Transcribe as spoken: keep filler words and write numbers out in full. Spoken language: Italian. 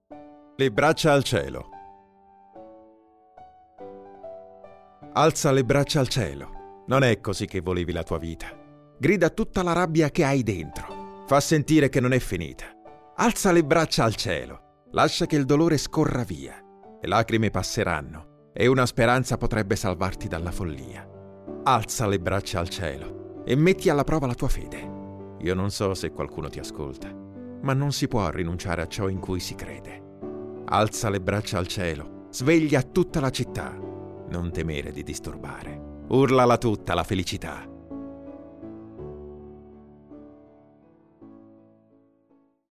Le braccia al cielo. Alza le braccia al cielo. Non è così che volevi la tua vita. Grida tutta la rabbia che hai dentro. Fa sentire che non è finita. Alza le braccia al cielo. Lascia che il dolore scorra via. Le lacrime passeranno e una speranza potrebbe salvarti dalla follia. Alza le braccia al cielo e metti alla prova la tua fede. Io non so se qualcuno ti ascolta, ma non si può rinunciare a ciò in cui si crede. Alza le braccia al cielo, sveglia tutta la città. Non temere di disturbare. Urlala tutta la felicità.